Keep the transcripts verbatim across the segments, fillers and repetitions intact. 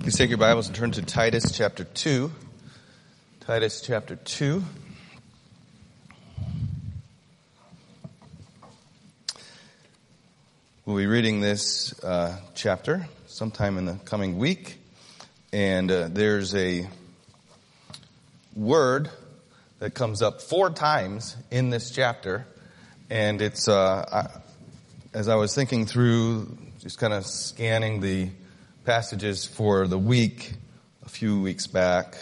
Please take your Bibles and turn to Titus chapter two. Titus chapter two. We'll be reading this uh, chapter sometime in the coming week. And uh, there's a word that comes up four times in this chapter. And it's, uh, I, as I was thinking through, just kind of scanning the passages for the week a few weeks back,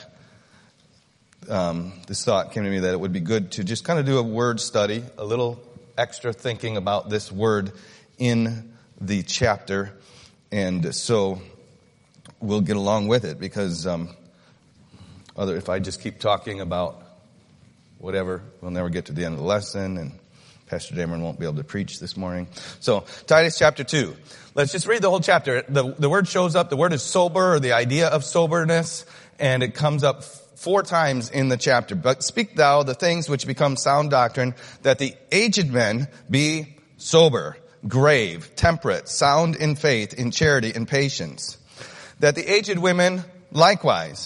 um, this thought came to me that it would be good to just kind of do a word study, a little extra thinking about this word in the chapter. And so we'll get along with it because um, other if I just keep talking about whatever, we'll never get to the end of the lesson, and Pastor Dameron won't be able to preach this morning. So, Titus chapter two. Let's just read the whole chapter. The, the word shows up. The word is sober, or the idea of soberness, and it comes up four times in the chapter. But speak thou the things which become sound doctrine, that the aged men be sober, grave, temperate, sound in faith, in charity, in patience. That the aged women likewise,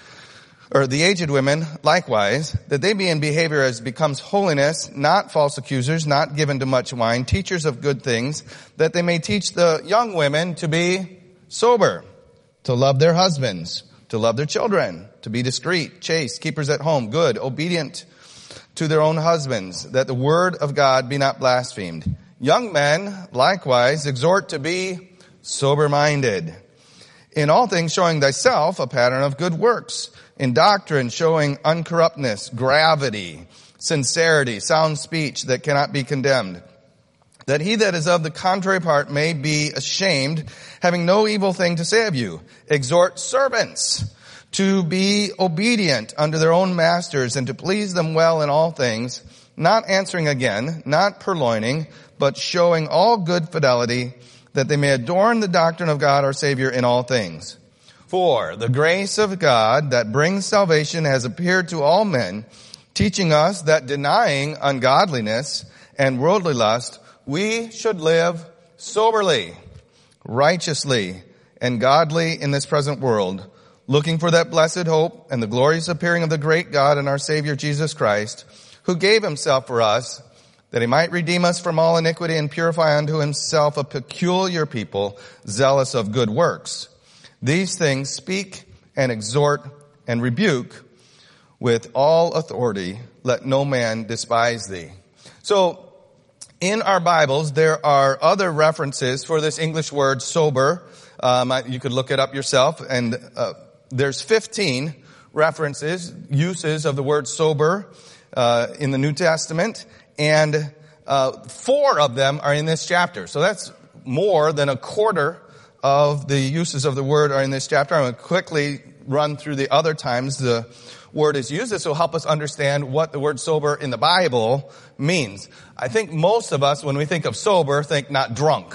or the aged women likewise, that they be in behavior as becomes holiness, not false accusers, not given to much wine, teachers of good things, that they may teach the young women to be sober, to love their husbands, to love their children, to be discreet, chaste, keepers at home, good, obedient to their own husbands, that the word of God be not blasphemed. Young men likewise exhort to be sober-minded. In all things showing thyself a pattern of good works. In doctrine showing uncorruptness, gravity, sincerity, sound speech that cannot be condemned. That he that is of the contrary part may be ashamed, having no evil thing to say of you. Exhort servants to be obedient unto their own masters, and to please them well in all things, not answering again, not purloining, but showing all good fidelity, that they may adorn the doctrine of God our Savior in all things. For the grace of God that brings salvation has appeared to all men, teaching us that denying ungodliness and worldly lust, we should live soberly, righteously, and godly in this present world, looking for that blessed hope and the glorious appearing of the great God and our Savior Jesus Christ, who gave himself for us, that he might redeem us from all iniquity and purify unto himself a peculiar people, zealous of good works. These things speak and exhort and rebuke with all authority. Let no man despise thee. So, in our Bibles, there are other references for this English word sober. Um, you could look it up yourself, and uh, there's fifteen references, uses of the word sober uh, in the New Testament, and uh, four of them are in this chapter. So that's more than a quarter of the uses of the word are in this chapter. I'm going to quickly run through the other times the word is used. This will help us understand what the word sober in the Bible means. I think most of us, when we think of sober, think not drunk.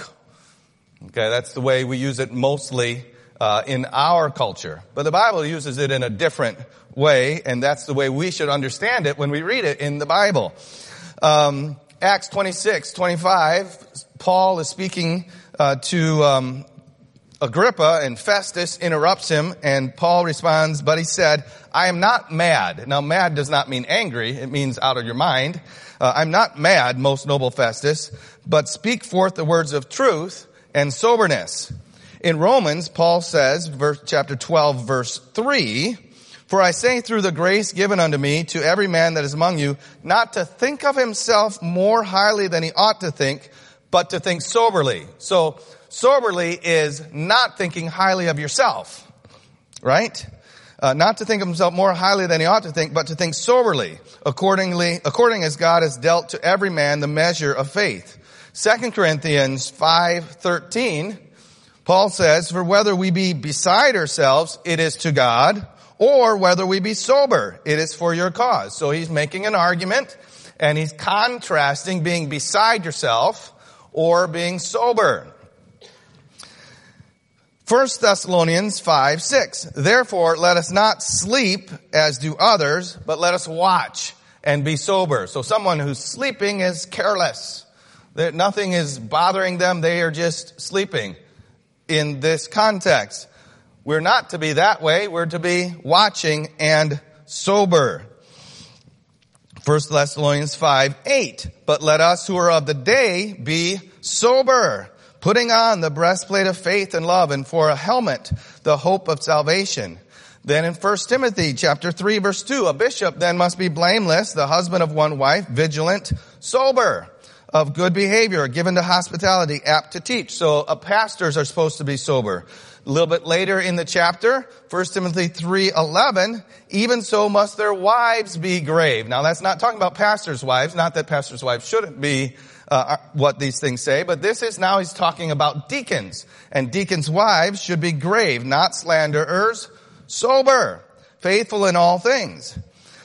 Okay, that's the way we use it mostly uh, in our culture. But the Bible uses it in a different way, and that's the way we should understand it when we read it in the Bible. Um, Acts twenty-six, twenty-five, Paul is speaking uh, to um, Agrippa, and Festus interrupts him, and Paul responds, but he said, I am not mad. Now, mad does not mean angry. It means out of your mind. Uh, I'm not mad, most noble Festus, but speak forth the words of truth and soberness. In Romans, Paul says, verse, chapter twelve, verse three, for I say through the grace given unto me to every man that is among you, not to think of himself more highly than he ought to think, but to think soberly. So, soberly is not thinking highly of yourself, right? Uh, not to think of himself more highly than he ought to think, but to think soberly, accordingly, according as God has dealt to every man the measure of faith. Second Corinthians five thirteen, Paul says, for whether we be beside ourselves, it is to God, or whether we be sober, it is for your cause. So he's making an argument, and he's contrasting being beside yourself or being sober. First Thessalonians five six, therefore let us not sleep as do others, but let us watch and be sober. So someone who's sleeping is careless. That nothing is bothering them. They are just sleeping in this context. We're not to be that way. We're to be watching and sober. First Thessalonians five eight. But let us who are of the day be sober, putting on the breastplate of faith and love, and for a helmet, the hope of salvation. Then in First Timothy chapter three verse two, a bishop then must be blameless, the husband of one wife, vigilant, sober, of good behavior, given to hospitality, apt to teach. So uh, pastors are supposed to be sober. A little bit later in the chapter, First Timothy three eleven, even so must their wives be grave. Now that's not talking about pastors' wives, not that pastors' wives shouldn't be uh, what these things say, but this is now he's talking about deacons. And deacons' wives should be grave, not slanderers, sober, faithful in all things.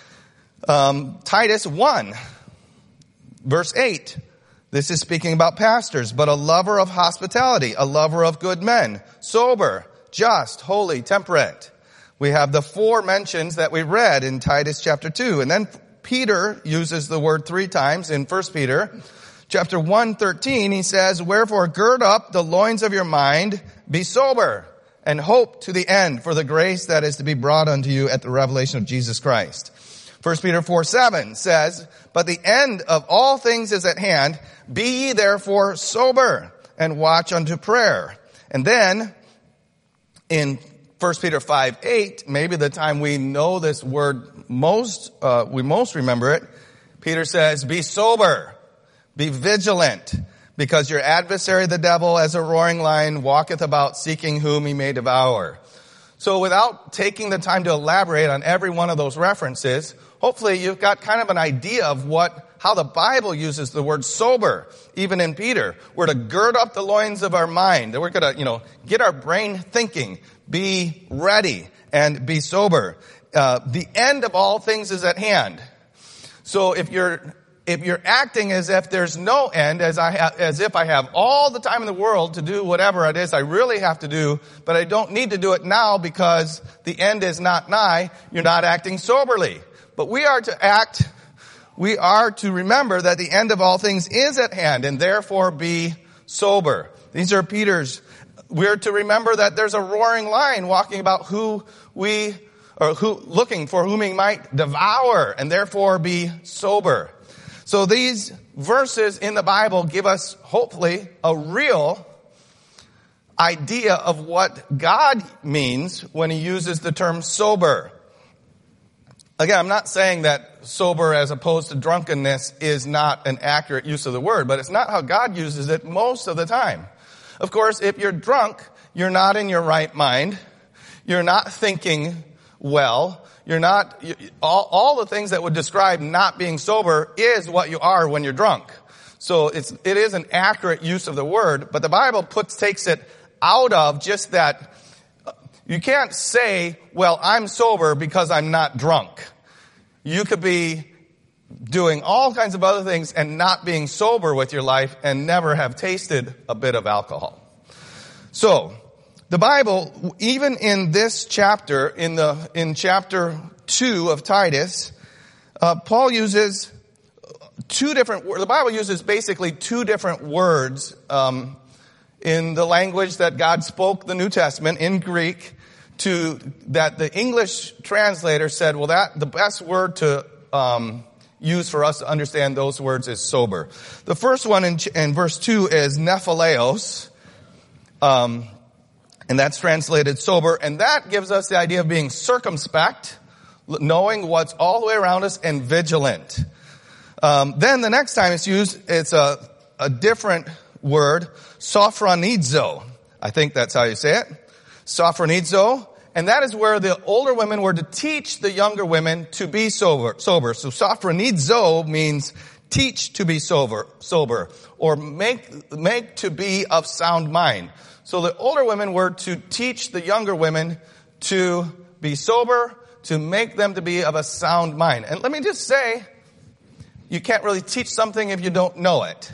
Um, Titus one, verse eight. This is speaking about pastors, but a lover of hospitality, a lover of good men, sober, just, holy, temperate. We have the four mentions that we read in Titus chapter two. And then Peter uses the word three times in First Peter chapter one thirteen. He says, wherefore gird up the loins of your mind, be sober, and hope to the end for the grace that is to be brought unto you at the revelation of Jesus Christ. First Peter four seven says, but the end of all things is at hand. Be ye therefore sober and watch unto prayer. And then in First Peter five eight, maybe the time we know this word most, uh, we most remember it, Peter says, be sober, be vigilant, because your adversary the devil as a roaring lion walketh about seeking whom he may devour. So without taking the time to elaborate on every one of those references, hopefully you've got kind of an idea of what, how the Bible uses the word sober, even in Peter. We're to gird up the loins of our mind. We're going to, you know, get our brain thinking, be ready, and be sober. Uh, the end of all things is at hand. So if you're, if you're acting as if there's no end, as I ha- as if I have all the time in the world to do whatever it is I really have to do, but I don't need to do it now because the end is not nigh, you're not acting soberly. But we are to act, we are to remember that the end of all things is at hand, and therefore be sober. These are Peter's. We're to remember that there's a roaring lion walking about who we, or who, looking for whom he might devour, and therefore be sober. So these verses in the Bible give us, hopefully, a real idea of what God means when he uses the term sober. Again, I'm not saying that sober as opposed to drunkenness is not an accurate use of the word, but it's not how God uses it most of the time. Of course, if you're drunk, you're not in your right mind. You're not thinking well. You're not, you, all, all the things that would describe not being sober is what you are when you're drunk. So it's, it is an accurate use of the word, but the Bible puts, takes it out of just that. You can't say, well, I'm sober because I'm not drunk. You could be doing all kinds of other things and not being sober with your life and never have tasted a bit of alcohol. So, the Bible, even in this chapter, in the, in chapter two of Titus, uh, Paul uses two different words. The Bible uses basically two different words, um, in the language that God spoke the New Testament in Greek, to that the English translator said, well, that the best word to um, use for us to understand those words is sober. The first one in, in verse two is nephaleos, um, and that's translated sober, and that gives us the idea of being circumspect, knowing what's all the way around us, and vigilant. Um, then the next time it's used, it's a, a different word, sophronizo. I think that's how you say it. Sophronizo. And that is where the older women were to teach the younger women to be sober. Sober. So sophronizo means teach to be sober, sober, or make, make to be of sound mind. So the older women were to teach the younger women to be sober, to make them to be of a sound mind. And let me just say, you can't really teach something if you don't know it.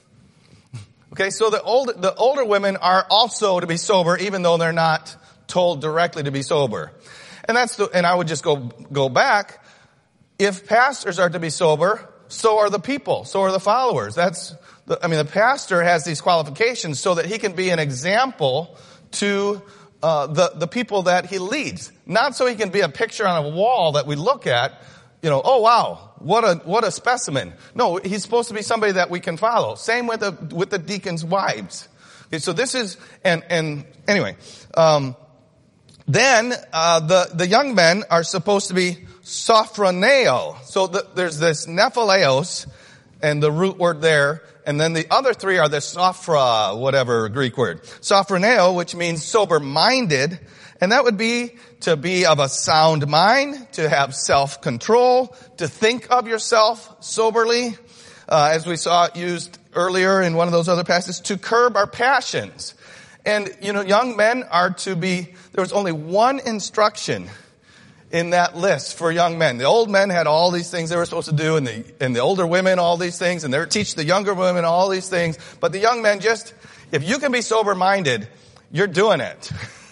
Okay, so the old, the older women are also to be sober, even though they're not told directly to be sober. And that's the, and I would just go, go back. If pastors are to be sober, so are the people, so are the followers. That's, the, I mean, the pastor has these qualifications so that he can be an example to uh, the, the people that he leads. Not so he can be a picture on a wall that we look at, you know, oh wow, what a, what a specimen. No, he's supposed to be somebody that we can follow. Same with the, with the deacons' wives. Okay, so this is, and, and anyway, um, then, uh, the, the young men are supposed to be sophroneo. So the, there's this nephaleos, and the root word there, and then the other three are the sophra, whatever Greek word. Sophroneo, which means sober-minded, and that would be to be of a sound mind, to have self-control, to think of yourself soberly, uh, as we saw it used earlier in one of those other passages, to curb our passions. And, you know, young men are to be, there was only one instruction in that list for young men. The old men had all these things they were supposed to do, and the, and the older women all these things, and they teach the younger women all these things. But the young men just, if you can be sober-minded, you're doing it.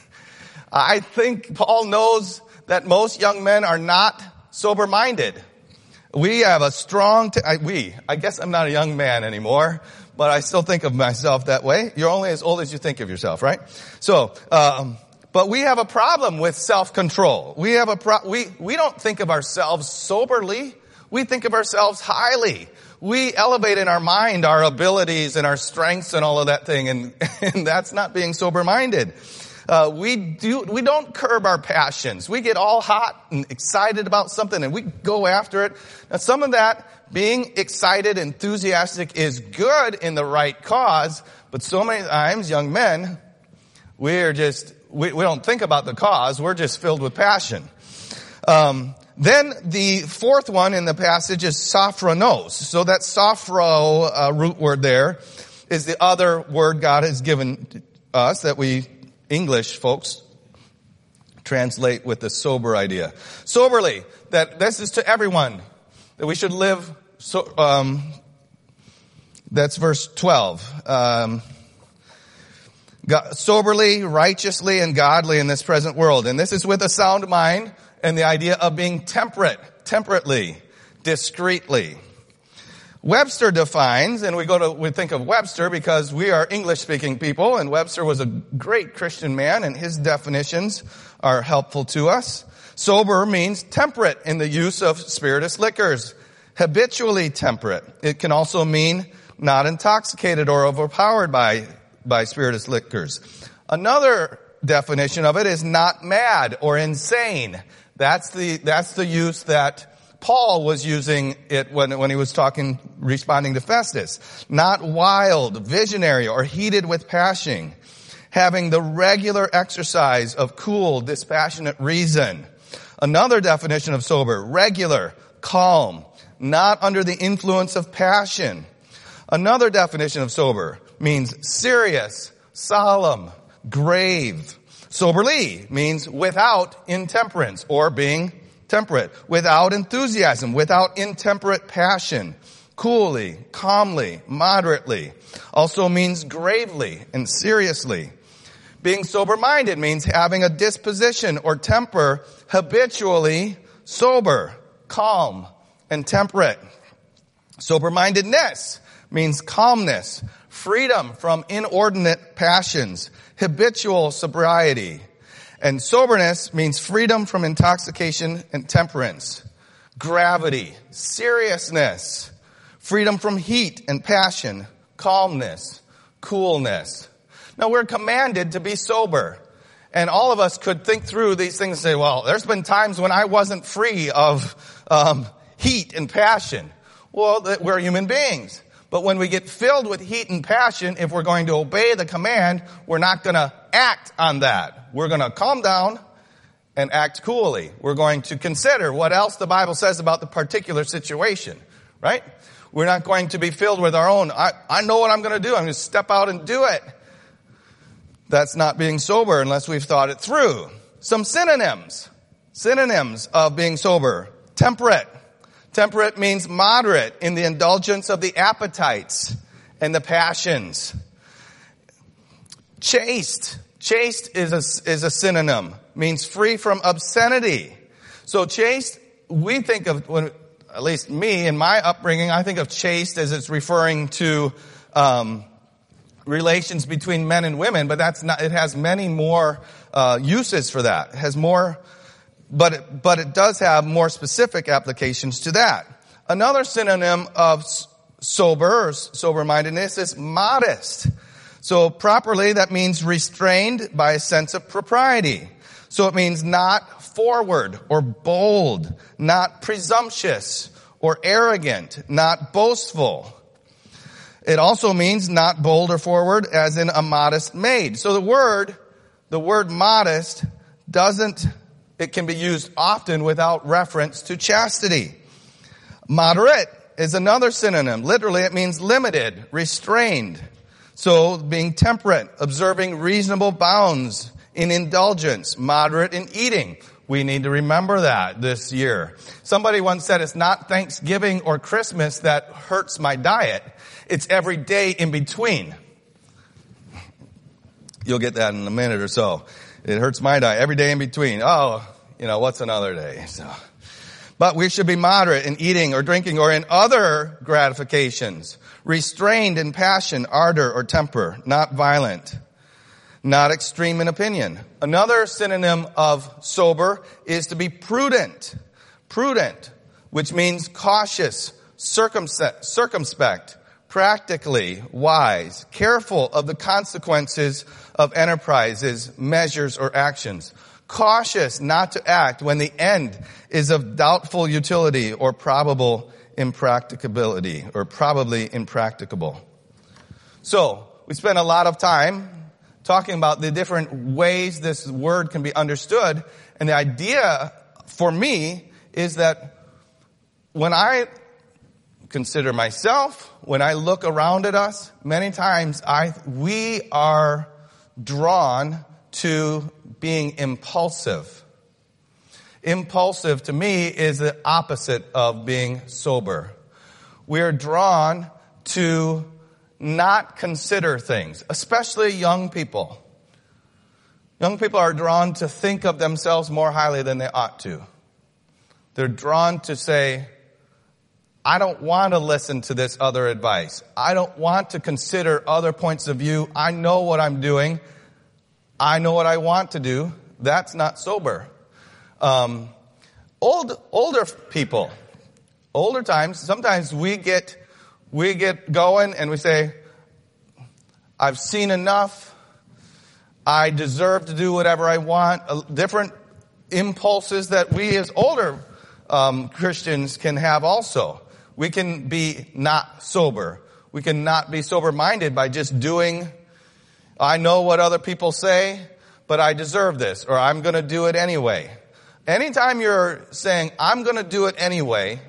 I think Paul knows that most young men are not sober-minded. We have a strong, t- I, we, I guess I'm not a young man anymore, but I still think of myself that way. You're only as old as you think of yourself, right? So, um, but we have a problem with self-control. We have a pro- we, we don't think of ourselves soberly. We think of ourselves highly. We elevate in our mind our abilities and our strengths and all of that thing, and, and that's not being sober-minded. Uh, we do, we don't curb our passions. We get all hot and excited about something and we go after it. Now some of that, being excited, enthusiastic, is good in the right cause, but so many times, young men, we're just, we, we don't think about the cause, we're just filled with passion. Um, then the fourth one in the passage is sophronos. So that sophro uh, root word there is the other word God has given us that we English folks translate with the sober idea. Soberly, that this is to everyone, that we should live, so, um, that's verse twelve. Um, God, soberly, righteously, and godly in this present world. And this is with a sound mind and the idea of being temperate, temperately, discreetly. Webster defines, and we go to, we think of Webster because we are English-speaking people, and Webster was a great Christian man, and his definitions are helpful to us. Sober means temperate in the use of spirituous liquors, habitually temperate. It can also mean not intoxicated or overpowered by, by spirituous liquors. Another definition of it is not mad or insane. That's the, that's the use that Paul was using it when, when he was talking, responding to Festus. Not wild, visionary, or heated with passion. Having the regular exercise of cool, dispassionate reason. Another definition of sober, regular, calm, not under the influence of passion. Another definition of sober means serious, solemn, grave. Soberly means without intemperance or being temperate, without enthusiasm, without intemperate passion, coolly, calmly, moderately. Also means gravely and seriously. Being sober-minded means having a disposition or temper habitually sober, calm, and temperate. Sober-mindedness means calmness, freedom from inordinate passions, habitual sobriety. And soberness means freedom from intoxication and temperance, gravity, seriousness, freedom from heat and passion, calmness, coolness. Now we're commanded to be sober. And all of us could think through these things and say, well, there's been times when I wasn't free of um, heat and passion. Well, we're human beings. But when we get filled with heat and passion, if we're going to obey the command, we're not going to act on that. We're going to calm down and act coolly. We're going to consider what else the Bible says about the particular situation, right? We're not going to be filled with our own, I, I know what I'm going to do. I'm going to step out and do it. That's not being sober unless we've thought it through. Some synonyms. Synonyms of being sober. Temperate. Temperate means moderate in the indulgence of the appetites and the passions. Chaste. Chaste is a, is a synonym. Means free from obscenity. So chaste, we think of, when, at least me in my upbringing, I think of chaste as it's referring to um, relations between men and women, but that's not. It has many more uh, uses for that. It has more, but it, but it does have more specific applications to that. Another synonym of sober or sober-mindedness is modest. So properly, that means restrained by a sense of propriety. So it means not forward or bold, not presumptuous or arrogant, not boastful. It also means not bold or forward, as in a modest maid. So the word, the word modest doesn't, it can be used often without reference to chastity. Moderate is another synonym. Literally, it means limited, restrained. So being temperate, observing reasonable bounds in indulgence, moderate in eating. We need to remember that this year. Somebody once said, it's not Thanksgiving or Christmas that hurts my diet. It's every day in between. You'll get that in a minute or so. It hurts my diet every day in between. Oh, you know, what's another day? So, but we should be moderate in eating or drinking or in other gratifications, restrained in passion, ardor, or temper, not violent, not extreme in opinion. Another synonym of sober is to be prudent. Prudent, which means cautious, circumspect, practically wise, careful of the consequences of enterprises, measures, or actions. Cautious not to act when the end is of doubtful utility or probable impracticability, or probably impracticable. So, we spent a lot of time talking about the different ways this word can be understood, and the idea for me is that when I consider myself, when I look around at us, many times I we are drawn to being impulsive. Impulsive to me is the opposite of being sober. We are drawn to not consider things, especially young people. Young people are drawn to think of themselves more highly than they ought to. They're drawn to say, I don't want to listen to this other advice. I don't want to consider other points of view. I know what I'm doing. I know what I want to do. That's not sober. Um, old, older people, older times, sometimes we get, we get going and we say, I've seen enough. I deserve to do whatever I want. Uh, different impulses that we as older um, Christians can have also. We can be not sober. We can not be sober-minded by just doing, I know what other people say, but I deserve this, or I'm going to do it anyway. Anytime you're saying, I'm going to do it anyway,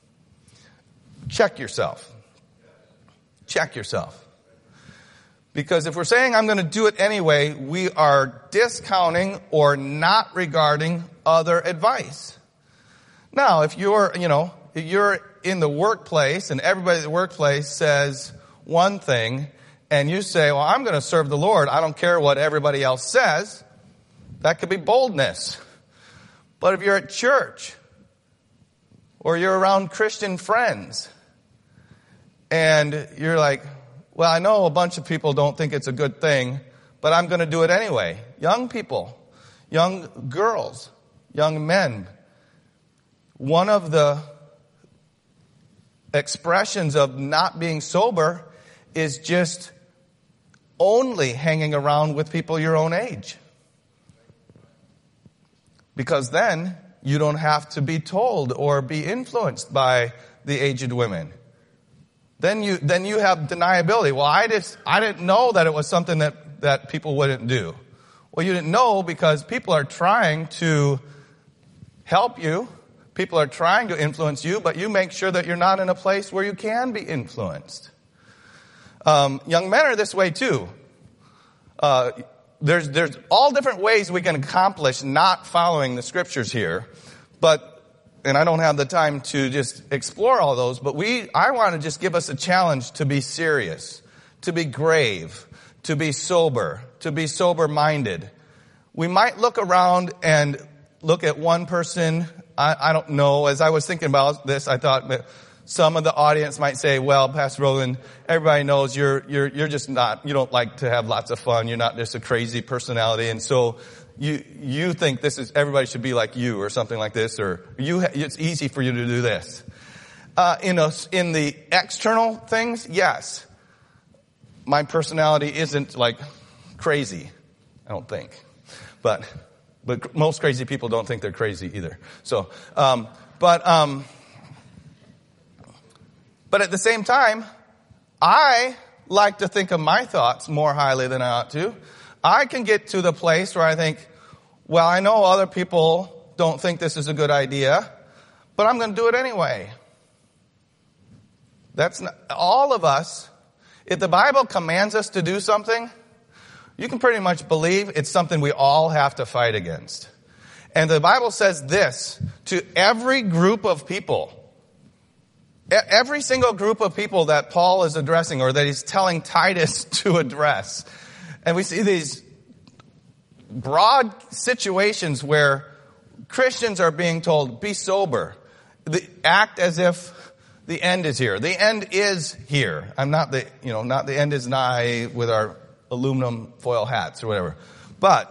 check yourself. Check yourself. Because if we're saying, I'm going to do it anyway, we are discounting or not regarding other advice. Now, if you're, you know, if you're in the workplace and everybody at the workplace says one thing and you say, well, I'm going to serve the Lord, I don't care what everybody else says, that could be boldness. But if you're at church or you're around Christian friends and you're like, well, I know a bunch of people don't think it's a good thing, but I'm going to do it anyway. Young people, young girls, young men, one of the expressions of not being sober is just only hanging around with people your own age. Because then you don't have to be told or be influenced by the aged women. Then you, then you have deniability. Well, I just, I didn't know that it was something that, that people wouldn't do. Well, you didn't know because people are trying to help you. People are trying to influence you, but you make sure that you're not in a place where you can be influenced. Um, young men are this way too. Uh, there's, there's all different ways we can accomplish not following the scriptures here, but and I don't have the time to just explore all those, but we, I want to just give us a challenge to be serious, to be grave, to be sober, to be sober-minded. We might look around and look at one person. I, I don't know. As I was thinking about this, I thought that some of the audience might say, well, Pastor Roland, everybody knows you're, you're, you're just not, you don't like to have lots of fun. You're not just a crazy personality. And so you you think this is everybody should be like you or something like this, or you it's easy for you to do this. Uh, in a, in the external things, yes, my personality isn't like crazy. I don't think, but but most crazy people don't think they're crazy either. So, um, but um, but at the same time, I like to think of my thoughts more highly than I ought to. I can get to the place where I think, well, I know other people don't think this is a good idea, but I'm going to do it anyway. That's not, all of us, if the Bible commands us to do something, you can pretty much believe it's something we all have to fight against. And the Bible says this to every group of people. Every single group of people that Paul is addressing or that he's telling Titus to address. And we see these broad situations where Christians are being told, be sober. Act as if the end is here. The end is here. I'm not the, you know, not the end is nigh with our aluminum foil hats or whatever. But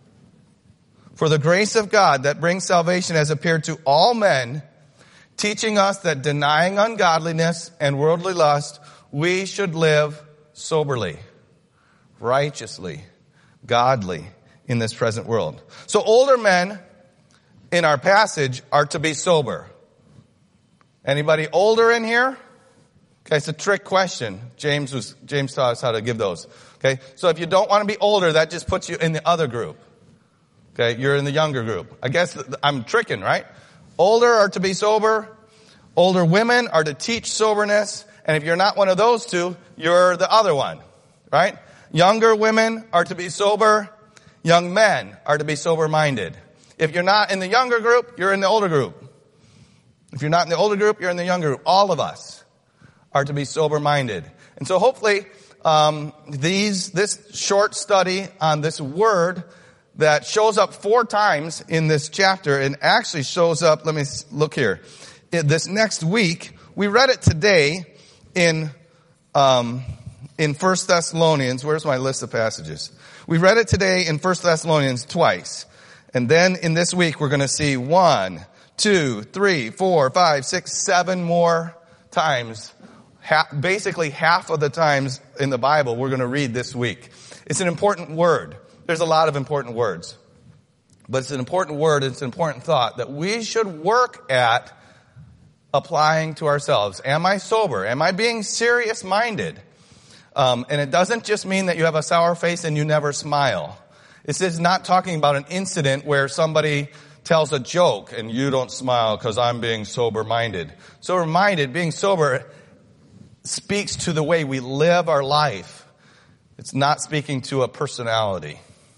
for the grace of God that brings salvation has appeared to all men, teaching us that denying ungodliness and worldly lust, we should live soberly, righteously, godly in this present world. So older men in our passage are to be sober. Anybody older in here? Okay, it's a trick question. James was James taught us how to give those. Okay, so if you don't want to be older, that just puts you in the other group. Okay, you're in the younger group. I guess I'm tricking, right? Older are to be sober. Older women are to teach soberness. And if you're not one of those two, you're the other one, right? Younger women are to be sober. Young men are to be sober-minded. If you're not in the younger group, you're in the older group. If you're not in the older group, you're in the younger group. All of us are to be sober-minded. And so hopefully, um, these, this short study on this word that shows up four times in this chapter and actually shows up, let me look here, in this next week, we read it today in, um, in First Thessalonians. Where's my list of passages? We read it today in First Thessalonians twice. And then in this week, we're going to see one, two, three, four, five, six, seven more times. Ha- basically half of the times in the Bible we're going to read this week. It's an important word. There's a lot of important words. But it's an important word, it's an important thought that we should work at applying to ourselves. Am I sober? Am I being serious-minded? Um, and it doesn't just mean that you have a sour face and you never smile. This is not talking about an incident where somebody tells a joke and you don't smile because I'm being sober-minded. Sober-minded, being sober, speaks to the way we live our life. It's not speaking to a personality.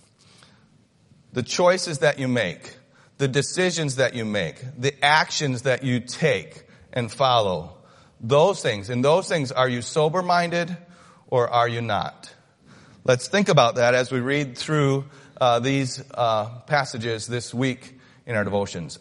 The choices that you make, the decisions that you make, the actions that you take and follow, those things, and those things, are you sober-minded or are you not? Let's think about that as we read through uh, these uh, passages this week in our devotions.